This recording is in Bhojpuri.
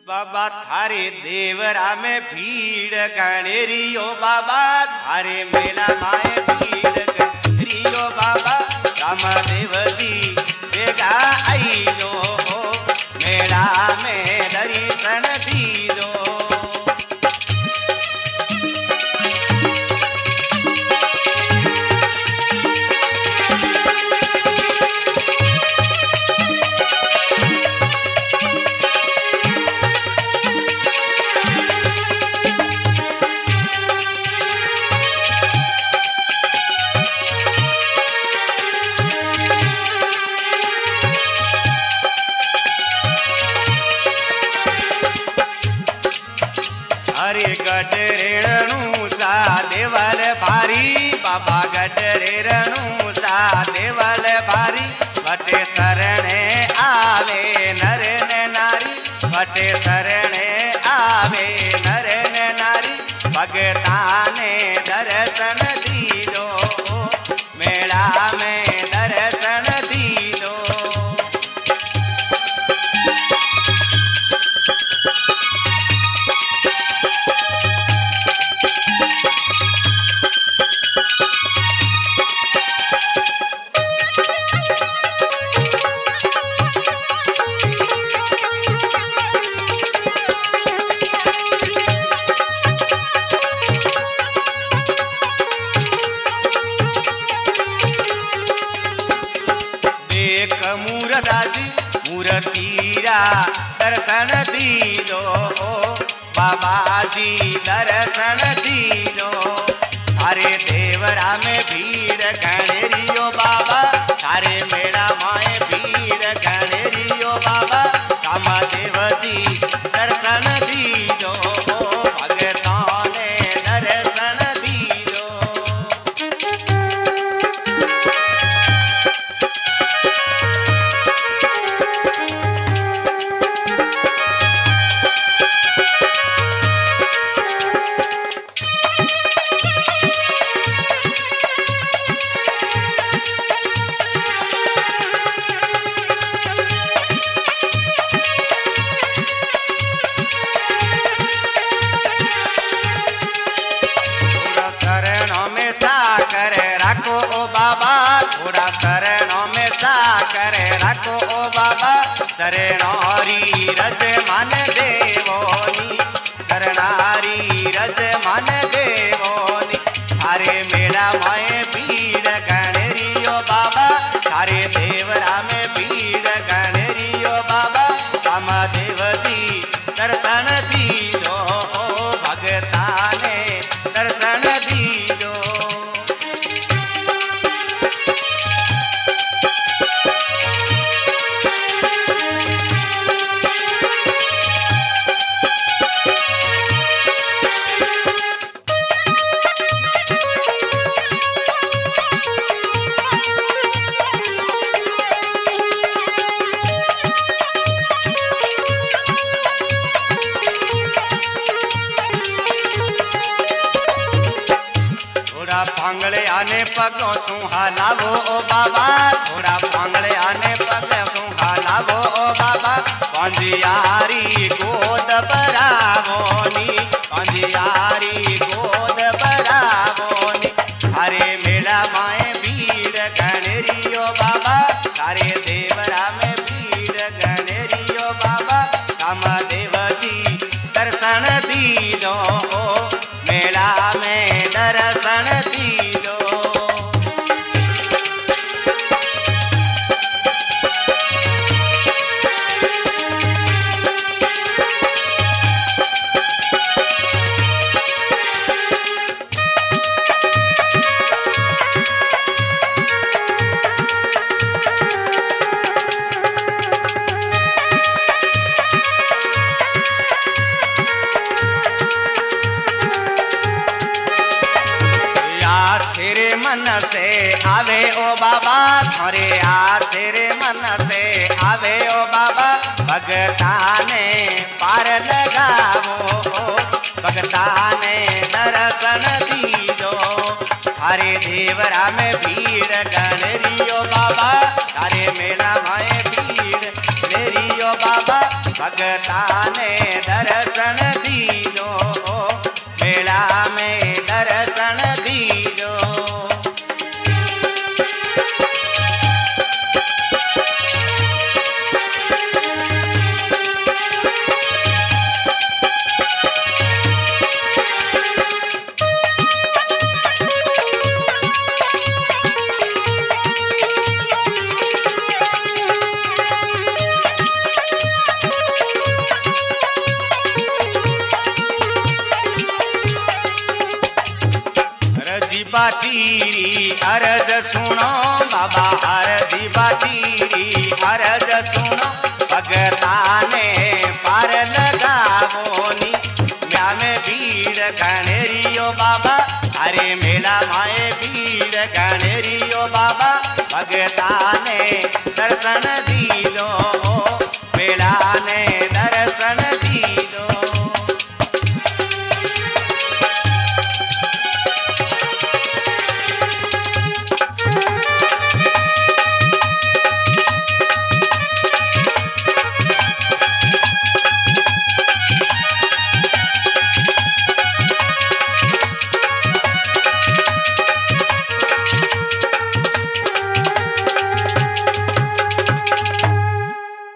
बाबा थारे देवरा में भीड़ गणेरियो बाबा थारे मेला माए भीड़ गणेरियो बाबा रामदेव जी बेगा आईलो मेला में दर्शन दीदो। अरे गडरेणु सा देवल भारी बाबा गडरेणु सा देवल भारी बटे शरणे आवे नर ने नारी बटे शरणे आवे नर ने नारी भगता ने दर्शन दीदो मेला में दर्शन दीदो। मूर्तिरा दर्शन दीदो बाबा जी दर्शन दीदो। थारे देवरा में भीड़ गणेरियो बाबा थारे मेला माए भीड़ गणेरियो बाबा रामदेव जी दर्शन दीदो भगतां ने दर्शन दीदो। रखो ओ बाबा थोड़ा शरणों में साकर रखो ओ बाबा शरणारी रज मन देवोनी शरणारी रज मन देवोनी। थारे मेला माए भीड़ गणेरियो बाबा थारे देवरा में भीड़ गणेरियो बाबा रामदेव जी दर्शन दीदो भगता ने दर्शन दीदो। भांगले आने पगों सुहा लावो ओ बाबा थोड़ा भांगले आने पगों सुहा लावो ओ बाबा पंजियारी गोद बरावोनी पंजियारी गोद बरावोनी। थारे मेला माए भीड़ गणेरियो बाबा थारे देवरा में भीड़ गणेरियो बाबा रामदेव जी दर्शन दीदो मेला में दर्शन दीदो। आशेरे मन से आवे ओ बाबा थोरे आशेरे मन से आवे ओ बाबा भगता ने पार लगावो भगता ने दर्शन दीदो। थारे देवरा में भीड़ गणेरियो बाबा थारे मेला माए भीड़ गणेरियो बाबा भगता ने बाटीरी अरज सुनो बाबा हरदी बाटीरी अरज सुनो भगता ने पार लगावोनी म्या में भीड़ गणेरियो बाबा अरे मेला माए भीड़ गणेरियो बाबा भगता ने दर्शन